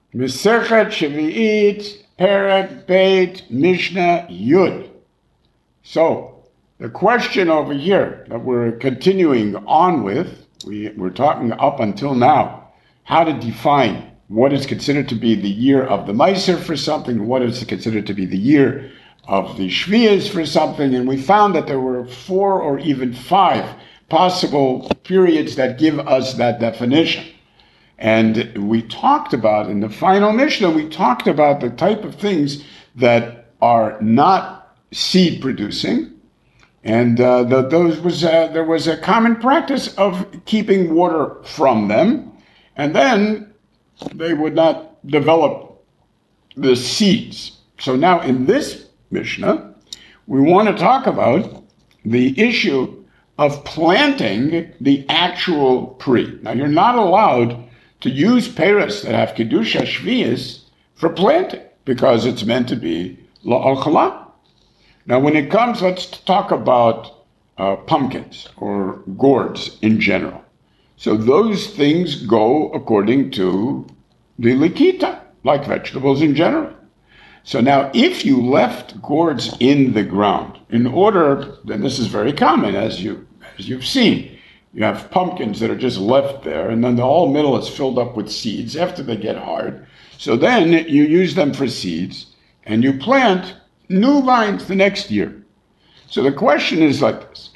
Mesechet Shvi'it, Perek Beit, Mishnah Yud. So, the question over here that we're continuing on with, we're talking up until now, how to define what is considered to be the year of the Meiser for something, what is considered to be the year of the Shvias for something, and we found that there were 4 or even 5 possible periods that give us that definition. And we talked about, in the final Mishnah, we talked about the type of things that are not seed producing. And there was a common practice of keeping water from them. And then they would not develop the seeds. So now in this Mishnah, we want to talk about the issue of planting the actual pre. Now you're not allowed to use peras that have kedusha shvius for planting because it's meant to be la'al. Now, when it comes, let's talk about pumpkins or gourds in general. So those things go according to the likita, like vegetables in general. So now, if you left gourds in the ground, in order, then this is very common, as you've seen. You have pumpkins that are just left there, and then the whole middle is filled up with seeds after they get hard. So then you use them for seeds, and you plant new vines the next year. So the question is like this.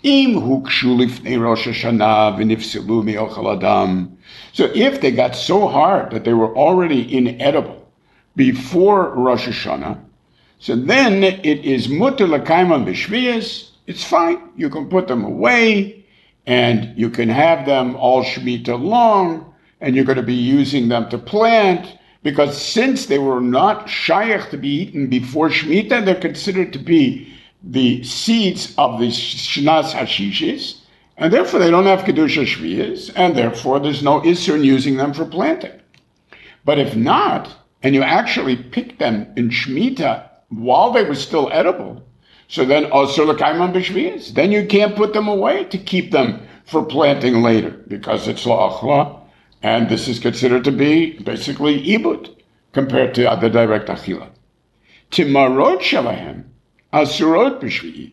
So if they got so hard that they were already inedible before Rosh Hashanah, so then it is mutter l'kaiman b'shviyas. It's fine. You can put them away, and you can have them all Shemitah long, and you're going to be using them to plant, because since they were not shayach to be eaten before Shemitah, they're considered to be the seeds of the Shnas Hashishis, and therefore they don't have Kedusha Shviyas, and therefore there's no Isser in using them for planting. But if not, and you actually pick them in Shemitah while they were still edible, so then Osir L'Kaiman B'Shviyas, then you can't put them away to keep them for planting later, because it's La'achla, and this is considered to be basically ibud compared to the direct achila. Timarot shalahem asurot b'shvi'it.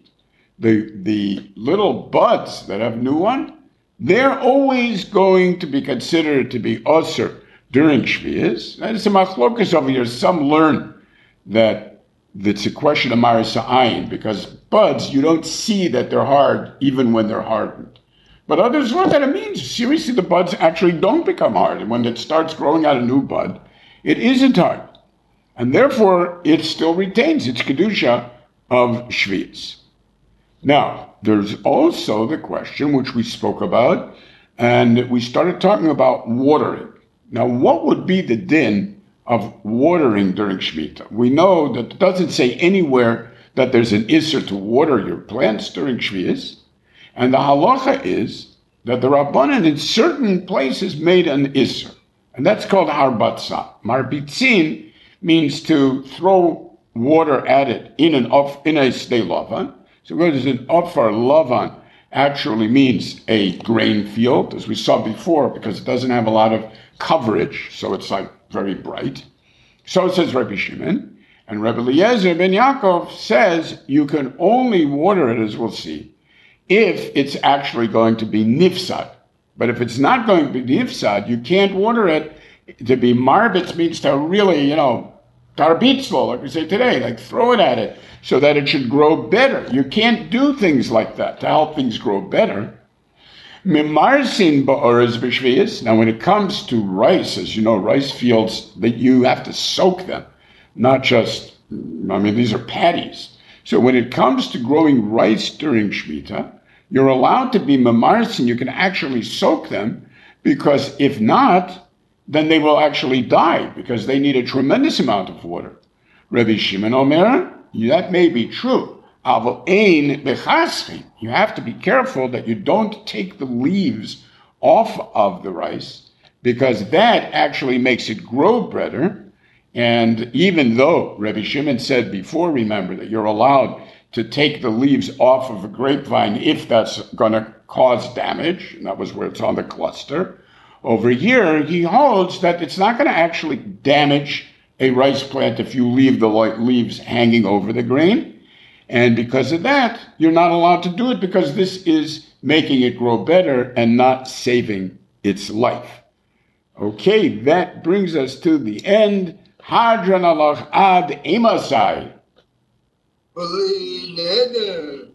The little buds that have new one, they're always going to be considered to be osir during shvi'is. And it's a machlokas over here. Some learn that it's a question of marisa ayin, because buds, you don't see that they're hard even when they're hardened. But others learn that it means, seriously, the buds actually don't become hard. And when it starts growing out a new bud, it isn't hard. And therefore, it still retains its kedusha of shvi'is. Now, there's also the question which we spoke about, and we started talking about watering. Now, what would be the din of watering during Shemitah? We know that it doesn't say anywhere that there's an isser to water your plants during Shvi'is, and the halacha is that the Rabbanan in certain places made an isser, and that's called harbatza. Marbitzin means to throw water at it in a sdei lavan. So what is an ofar lavan actually means a grain field, as we saw before, because it doesn't have a lot of coverage, so it's like very bright. So says Rabbi Shimon, and Rabbi Eliezer ben Yaakov says you can only water it, as we'll see, if it's actually going to be nifsad. But if it's not going to be nifsad, you can't water it. To be marbitz means to really, tarbitzvol, like we say today, like throw it at it so that it should grow better. You can't do things like that to help things grow better. Mimarsin ba'orez b'shviyas. Now, when it comes to rice, as you know, rice fields, that you have to soak them, not just, these are paddies. So when it comes to growing rice during Shemitah, you're allowed to be mimarsin. You can actually soak them, because if not, then they will actually die, because they need a tremendous amount of water. Rabbi Shimon Omer, that may be true. You have to be careful that you don't take the leaves off of the rice, because that actually makes it grow better. And even though Rabbi Shimon said before, remember, that you're allowed to take the leaves off of a grapevine if that's going to cause damage, and that was where it's on the cluster, Over here, he holds that it's not going to actually damage a rice plant if you leave the leaves hanging over the grain. And because of that, you're not allowed to do it because this is making it grow better and not saving its life. Okay, that brings us to the end. Hadran alach ad emasai. Believe